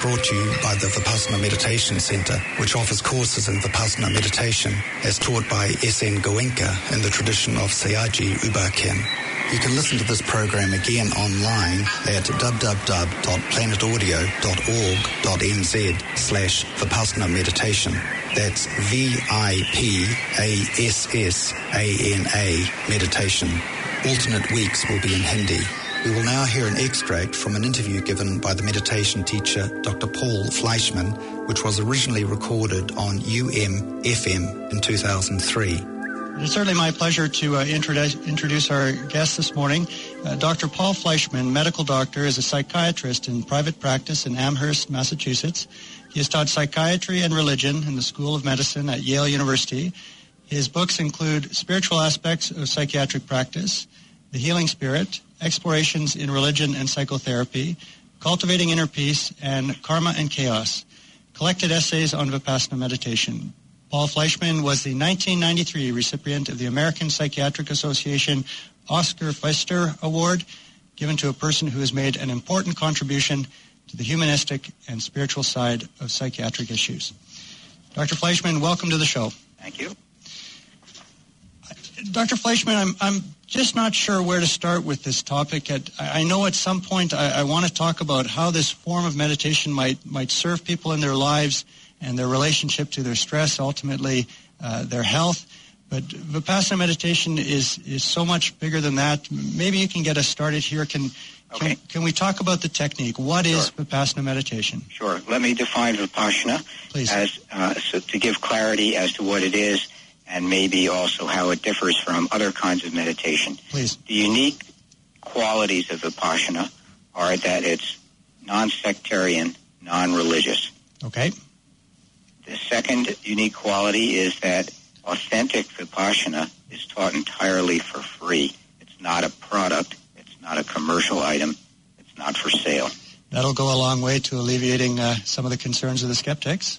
brought to you by the Vipassana Meditation Center, which offers courses in Vipassana meditation as taught by S.N. Goenka in the tradition of Sayagyi Ubaken. You can listen to this program again online at www.planetaudio.org.nz/Vipassana Meditation. That's VIPASSANA meditation. Alternate weeks will be in Hindi. We will now hear an extract from an interview given by the meditation teacher Dr. Paul Fleischman, which was originally recorded on UM-FM in 2003. It's certainly my pleasure to introduce our guest this morning. Dr. Paul Fleischman, medical doctor, is a psychiatrist in private practice in Amherst, Massachusetts. He has taught psychiatry and religion in the School of Medicine at Yale University. His books include Spiritual Aspects of Psychiatric Practice, The Healing Spirit, Explorations in Religion and Psychotherapy, Cultivating Inner Peace, and Karma and Chaos, collected essays on Vipassana meditation. Paul Fleischman was the 1993 recipient of the American Psychiatric Association Oscar Pfister Award, given to a person who has made an important contribution to the humanistic and spiritual side of psychiatric issues. Dr. Fleischman, welcome to the show. Thank you. Dr. Fleischman, I'm just not sure where to start with this topic. I know at some point I want to talk about how this form of meditation might serve people in their lives and their relationship to their stress, ultimately their health. But Vipassana meditation is so much bigger than that. Maybe you can get us started here. Can we talk about the technique? What is Vipassana meditation? Sure. Let me define Vipassana, please, as so to give clarity as to what it is and maybe also how it differs from other kinds of meditation. Please. The unique qualities of Vipassana are that it's non-sectarian, non-religious. Okay. The second unique quality is that authentic Vipassana is taught entirely for free. It's not a product. It's not a commercial item. It's not for sale. That'll go a long way to alleviating some of the concerns of the skeptics.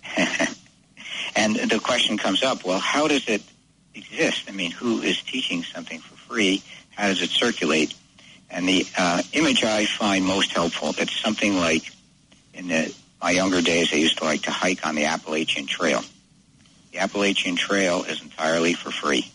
And the question comes up, well, how does it exist? I mean, who is teaching something for free? How does it circulate? And the image I find most helpful, it's something like in my younger days, I used to like to hike on the Appalachian Trail. The Appalachian Trail is entirely for free.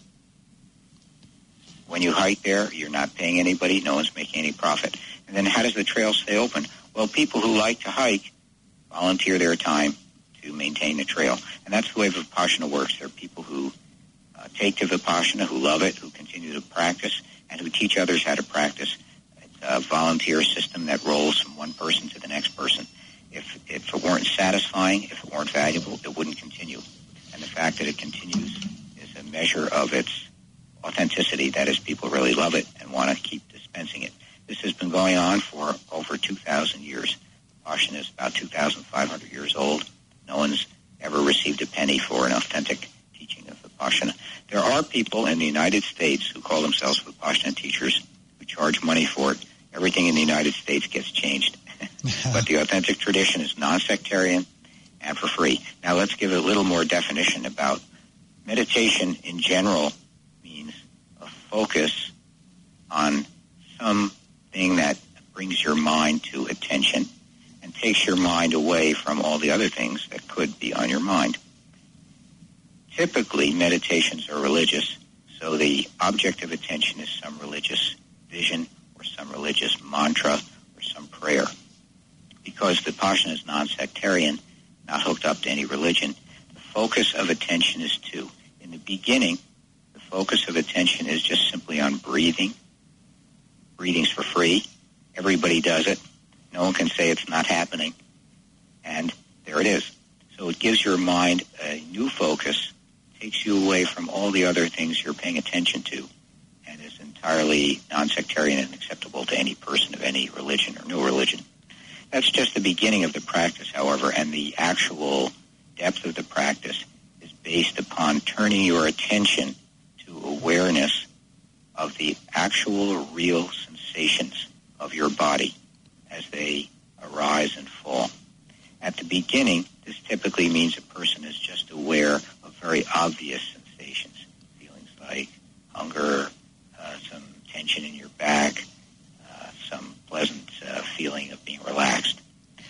When you hike there, you're not paying anybody. No one's making any profit. And then how does the trail stay open? Well, people who like to hike volunteer their time to maintain the trail. And that's the way Vipassana works. There are people who take to Vipassana, who love it, who continue to practice, and who teach others how to practice. It's a volunteer system that rolls from one person to the next person. If it weren't satisfying, if it weren't valuable, it wouldn't continue. And the fact that it continues is a measure of its authenticity. That is, people really love it and want to keep dispensing it. This has been going on for over 2,000 years. Vipassana is about 2,500 years old. No one's ever received a penny for an authentic teaching of Vipassana. There are people in the United States who call themselves Vipassana teachers who charge money for it. Everything in the United States gets changed. But the authentic tradition is non-sectarian and for free. Now let's give a little more definition about meditation in general. Means a focus on something that brings your mind to attention and takes your mind away from all the other things that could be on your mind. Typically, meditations are religious, so the object of attention is some religious vision or some religious mantra or some prayer. Because Vipassana is non-sectarian, not hooked up to any religion, the focus of attention is two. In the beginning, the focus of attention is just simply on breathing. Breathing's for free. Everybody does it. No one can say it's not happening. And there it is. So it gives your mind a new focus, takes you away from all the other things you're paying attention to, and is entirely non-sectarian and acceptable to any person of any religion or no religion. That's just the beginning of the practice, however, and the actual depth of the practice is based upon turning your attention to awareness of the actual real sensations of your body as they arise and fall. At the beginning, this typically means a person is just aware of very obvious sensations, feelings like hunger, some tension in your back, some pleasant feeling of being relaxed. As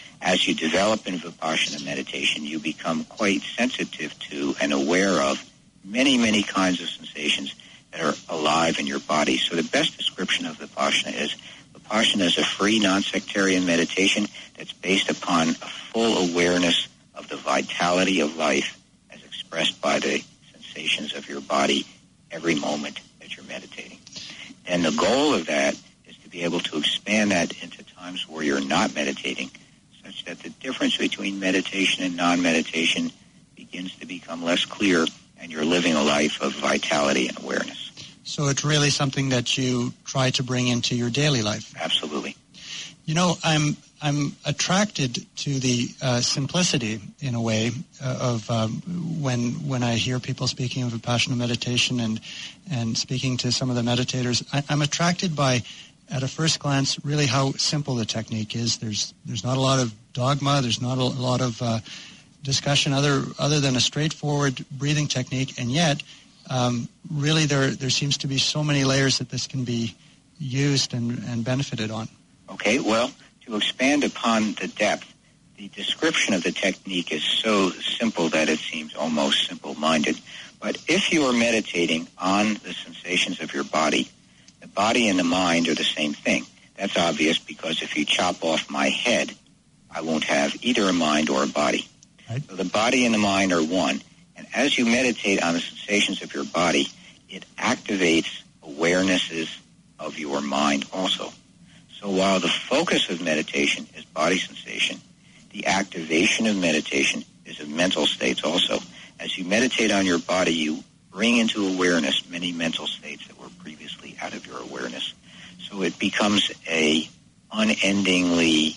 you develop in Vipassana meditation, you become quite sensitive to and aware of many, many kinds of sensations that are alive in your body. So the best description of Vipassana is a free, non-sectarian meditation that's based upon a full awareness of the vitality of life as expressed by the sensations of your body every moment that you're meditating. And the goal of that is to be able to expand that into times where you're not meditating, such that the difference between meditation and non-meditation begins to become less clear, and you're living a life of vitality and awareness. So it's really something that you try to bring into your daily life. Absolutely. You know, I'm attracted to the simplicity, in a way, of when I hear people speaking of Vipassana meditation and speaking to some of the meditators. I'm attracted by, at a first glance, really how simple the technique is. There's not a lot of dogma. There's not a lot of discussion other than a straightforward breathing technique, and yet really there seems to be so many layers that this can be used and benefited on. Okay, well, to expand upon the depth, the description of the technique is so simple that it seems almost simple-minded. But if you are meditating on the sensations of your body, the body and the mind are the same thing. That's obvious because if you chop off my head, I won't have either a mind or a body. Right. So the body and the mind are one. And as you meditate on the sensations of your body, it activates awarenesses of your mind also. So while the focus of meditation is body sensation, the activation of meditation is of mental states also. As you meditate on your body, you bring into awareness many mental states that were previously out of your awareness. So it becomes a unendingly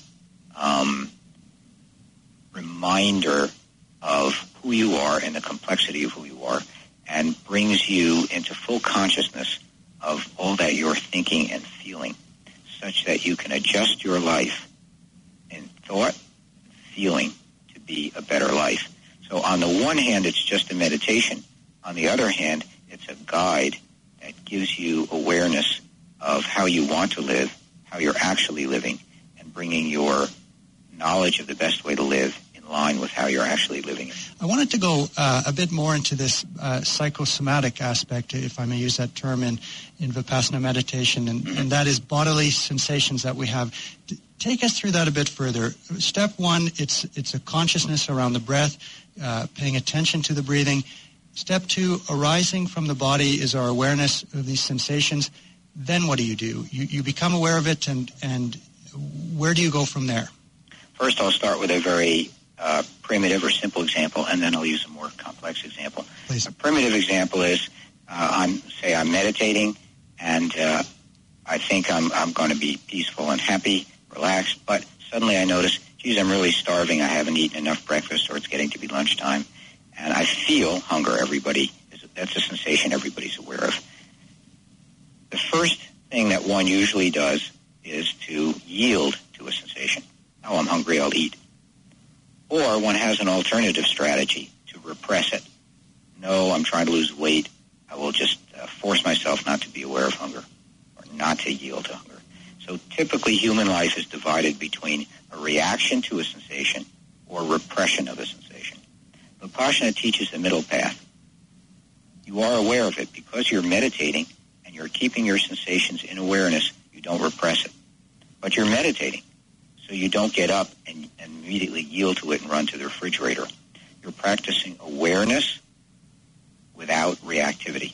reminder of who you are and the complexity of who you are, and brings you into full consciousness of all that you're thinking and feeling, such that you can adjust your life in thought, feeling, to be a better life. So on the one hand, it's just a meditation. On the other hand, it's a guide that gives you awareness of how you want to live, how you're actually living, and bringing your knowledge of the best way to live in line with how you're actually living. I wanted to go a bit more into this psychosomatic aspect, if I may use that term, in Vipassana meditation, and that is bodily sensations that we have. Take us through that a bit further. Step one, it's a consciousness around the breath, paying attention to the breathing. Step two, arising from the body is our awareness of these sensations. Then what do? You become aware of it, and where do you go from there? First, I'll start with a very primitive or simple example, and then I'll use a more complex example. Please. A primitive example is, I'm meditating, and I think I'm going to be peaceful and happy, relaxed, but suddenly I notice, geez, I'm really starving. I haven't eaten enough breakfast, or it's getting to be lunchtime, and I feel hunger. That's a sensation everybody's aware of. The first thing that one usually does is to yield to a sensation. Oh, I'm hungry, I'll eat. Or one has an alternative strategy to repress it. No, I'm trying to lose weight. I will just force myself not to be aware of hunger or not to yield to hunger. So typically human life is divided between a reaction to a sensation or repression of a sensation. Vipassana teaches the middle path. You are aware of it because you're meditating and you're keeping your sensations in awareness. You don't repress it. But you're meditating. So you don't get up and immediately yield to it and run to the refrigerator. You're practicing awareness without reactivity.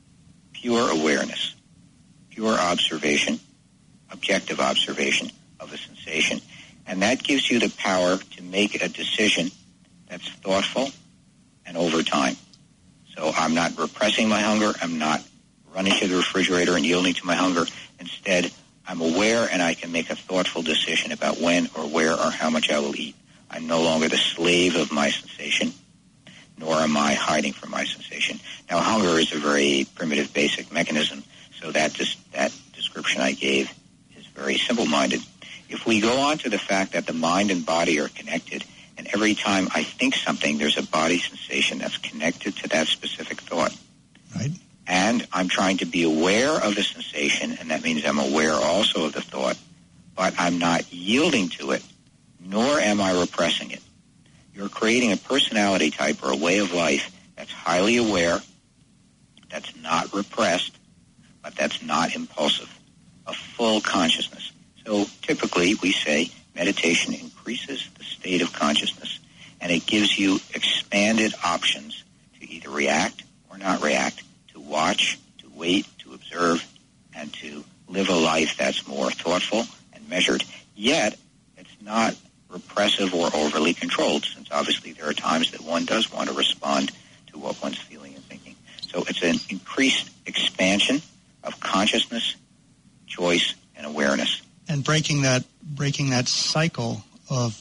Pure awareness. Pure observation. Objective observation of a sensation. And that gives you the power to make a decision that's thoughtful and over time. So I'm not repressing my hunger. I'm not running to the refrigerator and yielding to my hunger. Instead, I'm aware and I can make a thoughtful decision about when or where or how much I will eat. I'm no longer the slave of my sensation, nor am I hiding from my sensation. Now, hunger is a very primitive, basic mechanism, so that description I gave is very simple-minded. If we go on to the fact that the mind and body are connected, and every time I think something, there's a body sensation that's connected to that specific thought. Right. And I'm trying to be aware of the sensation, and that means I'm aware also of the thought, but I'm not yielding to it, nor nor am I repressing it. You're creating a personality type or a way of life that's highly aware, that's not repressed, but that's not impulsive, a full consciousness. So typically we say meditation increases the state of consciousness, and it gives you expanded options to either react or not react, to watch, to wait, to observe, and to live a life that's more thoughtful and measured. Yet, it's not repressive or overly controlled, since obviously there are times that one does want to respond to what one's feeling and thinking. So it's an increased expansion of consciousness, choice, and awareness. And breaking that cycle of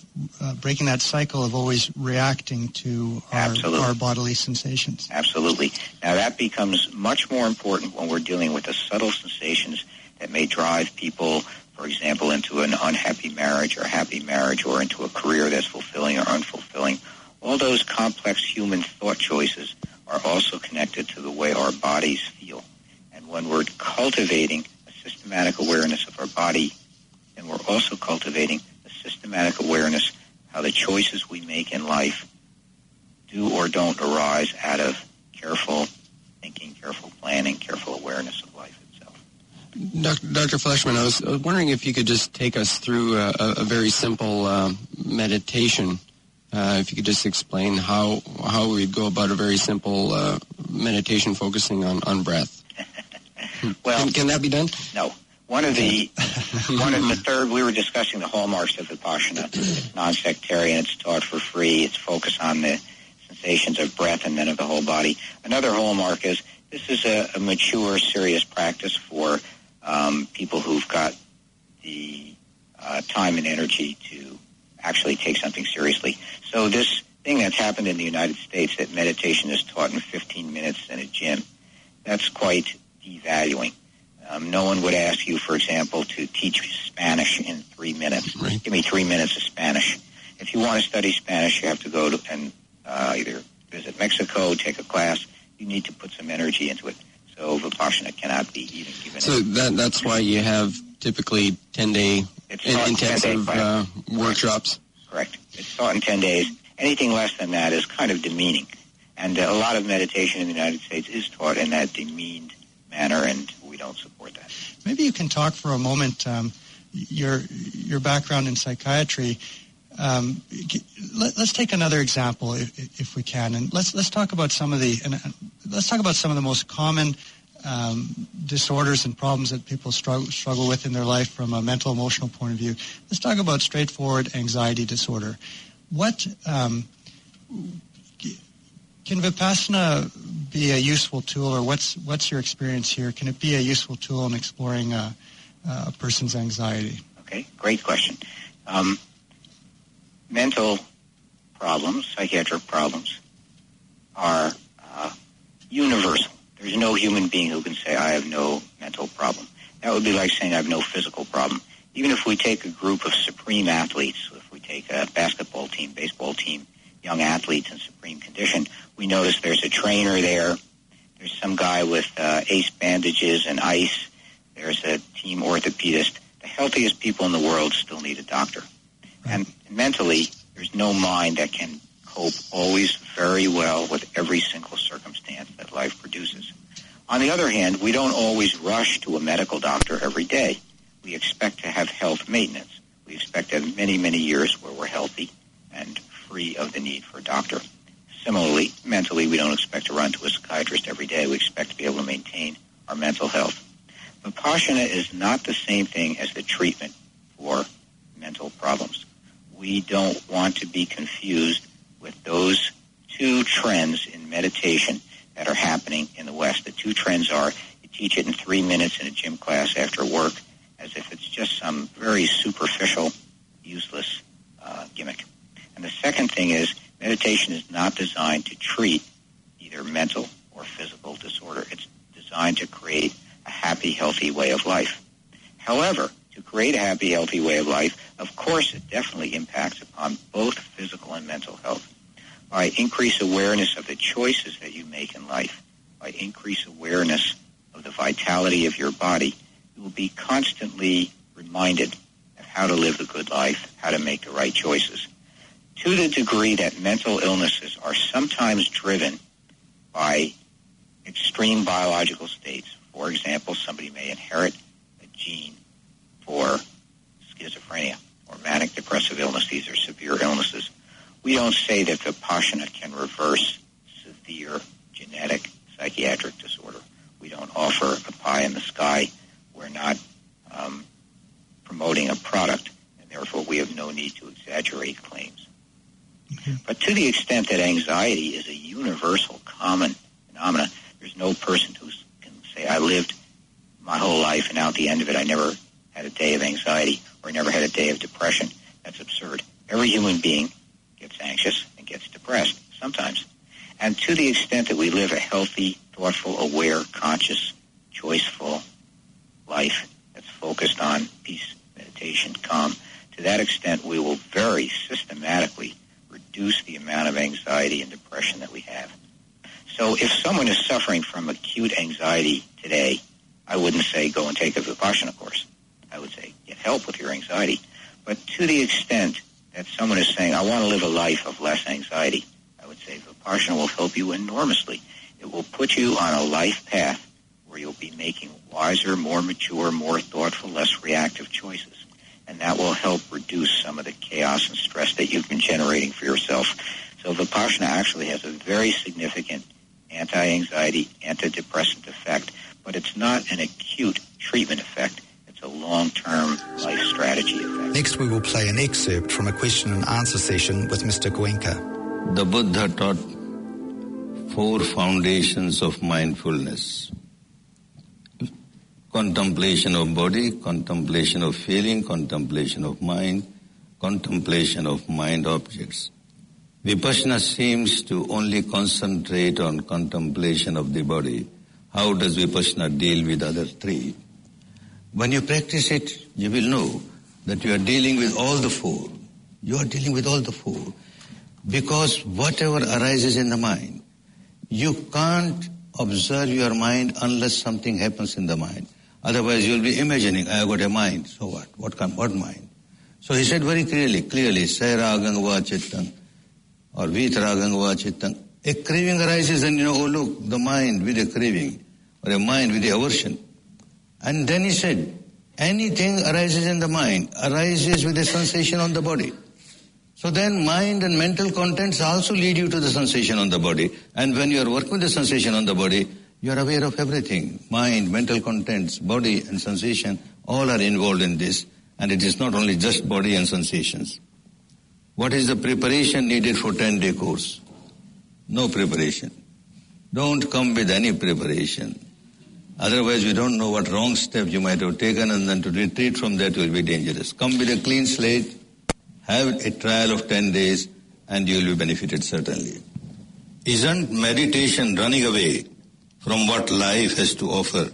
always reacting to our bodily sensations. Absolutely. Now that becomes much more important when we're dealing with the subtle sensations that may drive people, for example, into an unhappy marriage or a happy marriage, or into a career that's fulfilling or unfulfilling. All those complex human thought choices are also connected to the way our bodies feel. And when we're cultivating a systematic awareness of our body, and we're also cultivating a systematic awareness how the choices we make in life do or don't arise out of careful thinking, careful planning, careful awareness of life itself. Dr. Fleischman, I was wondering if you could just take us through a very simple meditation. If you could just explain how we'd go about a very simple meditation focusing on breath. Well, can that be done? No. One of the third, we were discussing the hallmarks of Vipassana. It's non-sectarian, it's taught for free, it's focused on the sensations of breath and then of the whole body. Another hallmark is this is a mature, serious practice for people who've got the time and energy to actually take something seriously. So this thing that's happened in the United States, that meditation is taught in 15 minutes in a gym, that's quite devaluing. No one would ask you, for example, to teach Spanish in 3 minutes. Right. Give me 3 minutes of Spanish. If you want to study Spanish, you have to go to and either visit Mexico, take a class. You need to put some energy into it. So Vipassana cannot be even given. So that's why you have typically 10-day intensive workshops? Correct. It's taught in 10 days. Anything less than that is kind of demeaning. And a lot of meditation in the United States is taught in that demeaned manner, and we don't support that. Maybe you can talk for a moment, your background in psychiatry. Let's take another example, if we can, and let's talk about some of the most common disorders and problems that people struggle with in their life from a mental, emotional point of view. Let's talk about straightforward anxiety disorder. What can Vipassana be a useful tool, or what's your experience here? Can it be a useful tool in exploring a person's anxiety? Okay, great question. Mental problems, psychiatric problems, are universal. There's no human being who can say, I have no mental problem. That would be like saying I have no physical problem. Even if we take a group of supreme athletes, if we take a basketball team, baseball team, young athletes in supreme condition, we notice there's a trainer there. There's some guy with ace bandages and ice. There's a team orthopedist. The healthiest people in the world still need a doctor. And mentally, there's no mind that can cope always very well with every single circumstance that life produces. On the other hand, we don't always rush to a medical doctor every day. We expect to have health maintenance. We expect to have many, many years where we're healthy and free of the need for a doctor. Similarly, mentally, we don't expect to run to a psychiatrist every day. We expect to be able to maintain our mental health. Vipassana is not the same thing as the treatment for mental problems. We don't want to be confused with those two trends in meditation that are happening in the West. The two trends are you teach it in 3 minutes in a gym class after work, as if it's just some very superficial, useless gimmick. And the second thing is meditation is not designed to treat either mental or physical disorder. It's designed to create a happy, healthy way of life. However, to create a happy, healthy way of life, of course, it definitely impacts upon both physical and mental health. By increased awareness of the choices that you make in life, by increased awareness of the vitality of your body, you will be constantly reminded of how to live the good life, how to make the right choices. To the degree that mental illnesses are sometimes driven by extreme biological states. For example, somebody may inherit a gene for schizophrenia or manic depressive illness. These are severe illnesses. We don't say that Vipassana can reverse severe genetic psychiatric disorder. We don't offer a pie in the sky. We're not promoting a product, and therefore we have no need to exaggerate claims. Mm-hmm. But to the extent that anxiety is a universal, common phenomena, there's no person who can say, I lived my whole life and out the end of it I never had a day of anxiety or never had a day of depression. That's absurd. Every human being gets anxious and gets depressed sometimes. And to the extent that we live a healthy, thoughtful, aware, conscious, choiceful life that's focused on peace, meditation, calm, to that extent we will very systematically reduce the amount of anxiety and depression that we have. So if someone is suffering from acute anxiety today, I wouldn't say go and take a Vipassana course. I would say get help with your anxiety. But to the extent that someone is saying, I want to live a life of less anxiety, I would say Vipassana will help you enormously. It will put you on a life path where you'll be making wiser, more mature, more thoughtful, less reactive choices. And that will help reduce some of the chaos and stress that you've been generating for yourself. So Vipassana actually has a very significant anti-anxiety, antidepressant effect, but it's not an acute treatment effect. It's a long-term life strategy effect. Next, we will play an excerpt from a question and answer session with Mr. Goenka. The Buddha taught 4 foundations of mindfulness. Contemplation of body, contemplation of feeling, contemplation of mind, contemplation of mind objects. Vipassana seems to only concentrate on contemplation of the body. How does Vipassana deal with other 3? When you practice it, you will know that you are dealing with all the 4. You are dealing with all the 4. Because whatever arises in the mind, you can't observe your mind unless something happens in the mind. Otherwise, you'll be imagining, I have got a mind. So what? What mind? So he said very clearly, Sairagam va chittam, or Vitaragam va chittam. A craving arises and oh look, the mind with a craving, or a mind with a aversion. And then he said, anything arises in the mind, arises with a sensation on the body. So then mind and mental contents also lead you to the sensation on the body. And when you are working with the sensation on the body, you are aware of everything. Mind, mental contents, body and sensation, all are involved in this. And it is not only just body and sensations. What is the preparation needed for 10-day course? No preparation. Don't come with any preparation. Otherwise, we don't know what wrong step you might have taken, and then to retreat from that will be dangerous. Come with a clean slate, have a trial of 10 days, and you will be benefited certainly. Isn't meditation running away from what life has to offer?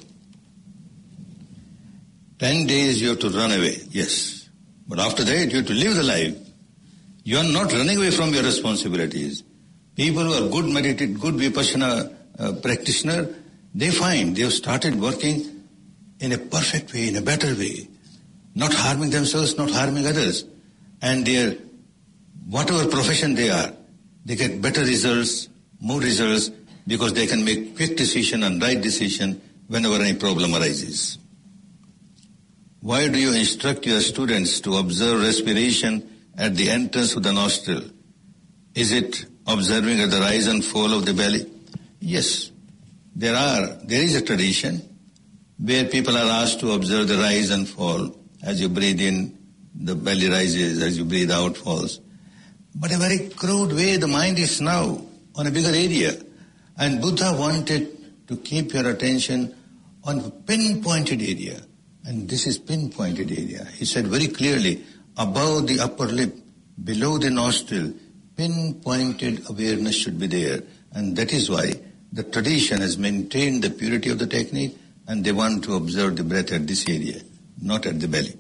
10 days you have to run away, yes. But after that, you have to live the life. You are not running away from your responsibilities. People who are good Vipassana practitioner, they find they have started working in a perfect way, in a better way, not harming themselves, not harming others. And their, whatever profession they are, they get better results, more results, because they can make quick decision and right decision whenever any problem arises. Why do you instruct your students to observe respiration at the entrance of the nostril? Is it observing at the rise and fall of the belly? Yes. There is a tradition where people are asked to observe the rise and fall. As you breathe in, the belly rises, as you breathe out, falls. But a very crude way, the mind is now on a bigger area. And Buddha wanted to keep your attention on a pinpointed area. And this is pinpointed area. He said very clearly, above the upper lip, below the nostril, pinpointed awareness should be there. And that is why the tradition has maintained the purity of the technique, and they want to observe the breath at this area, not at the belly.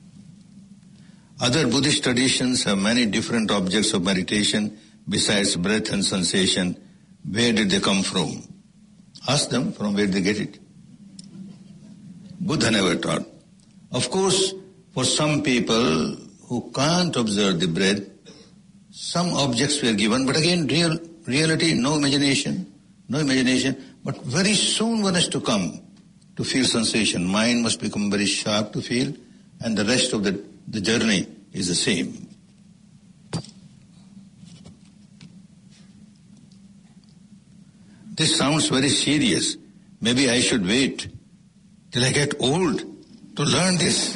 Other Buddhist traditions have many different objects of meditation besides breath and sensation. Where did they come from? Ask them from where they get it. Buddha never taught. Of course, For some people who can't observe the breath, some objects were given, but again, reality, no imagination. But very soon one has to come to feel sensation. Mind must become very sharp to feel, and the rest of the journey is the same. This sounds very serious. Maybe I should wait till I get old to learn this.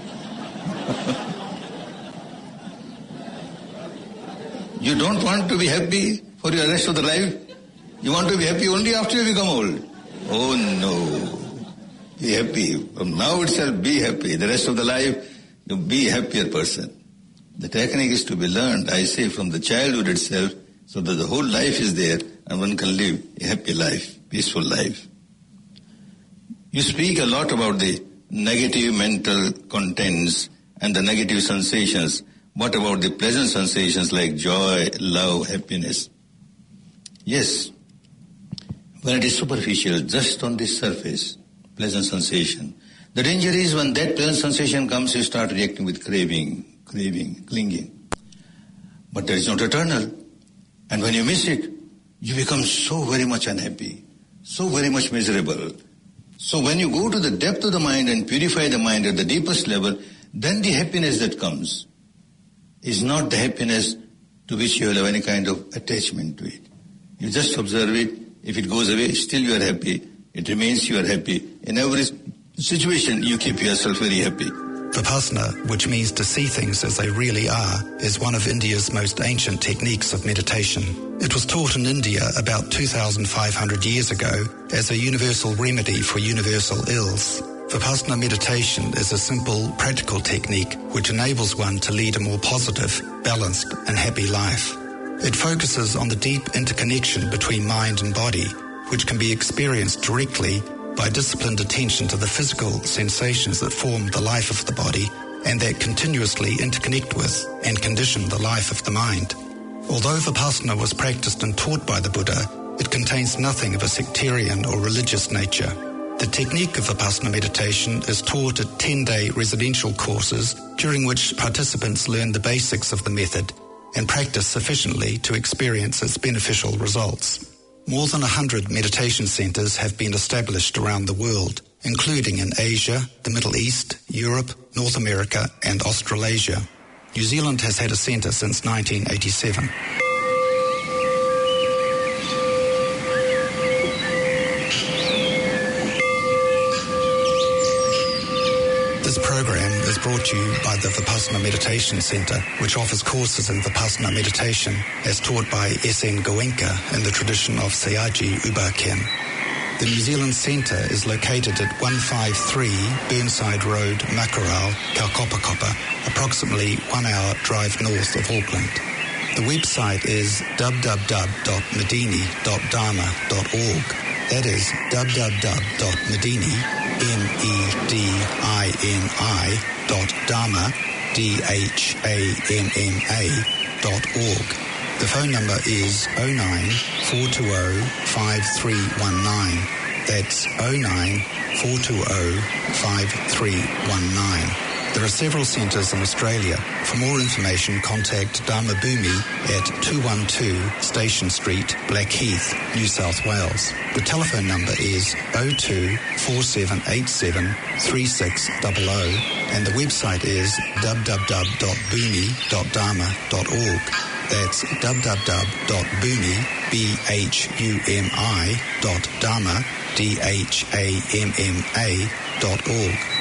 You don't want to be happy for your rest of the life? You want to be happy only after you become old? Oh no. Be happy. From now itself, be happy. The rest of the life, you be a happier person. The technique is to be learned, I say, from the childhood itself, so that the whole life is there and one can live a happy life, peaceful life. You speak a lot about the negative mental contents and the negative sensations. What about the pleasant sensations like joy, love, happiness? Yes, when it is superficial, just on the surface, pleasant sensation. The danger is when that pleasant sensation comes, you start reacting with craving, clinging. But that is not eternal. And when you miss it, you become so very much unhappy, so very much miserable. So when you go to the depth of the mind and purify the mind at the deepest level, then the happiness that comes is not the happiness to which you will have any kind of attachment to it. You just observe it. If it goes away, still you are happy. It remains you are happy. In every situation, you keep yourself very happy. Vipassana, which means to see things as they really are, is one of India's most ancient techniques of meditation. It was taught in India about 2,500 years ago as a universal remedy for universal ills. Vipassana meditation is a simple, practical technique which enables one to lead a more positive, balanced and happy life. It focuses on the deep interconnection between mind and body, which can be experienced directly by disciplined attention to the physical sensations that form the life of the body and that continuously interconnect with and condition the life of the mind. Although Vipassana was practiced and taught by the Buddha, it contains nothing of a sectarian or religious nature. The technique of Vipassana meditation is taught at 10-day residential courses during which participants learn the basics of the method and practice sufficiently to experience its beneficial results. More than 100 meditation centers have been established around the world, including in Asia, the Middle East, Europe, North America, and Australasia. New Zealand has had a center since 1987. This program is brought to you by the Vipassana Meditation Center, which offers courses in Vipassana meditation as taught by S.N. Goenka in the tradition of Sayagyi Ubaken. The New Zealand Centre is located at 153 Burnside Road, Makarao, Kaukopakoppa, approximately 1 hour drive north of Auckland. The website is www.medini.dharma.org. That is www.medini, medini.dharma, DHAMMA.org. The phone number is 09 420 5319. That's 09 420 5319. There are several centres in Australia. For more information, contact Dharma Bhumi at 212 Station Street, Blackheath, New South Wales. The telephone number is 02 4787 3600 and the website is www.bhumi.dharma.org. That's www.bhumi.dharma.org.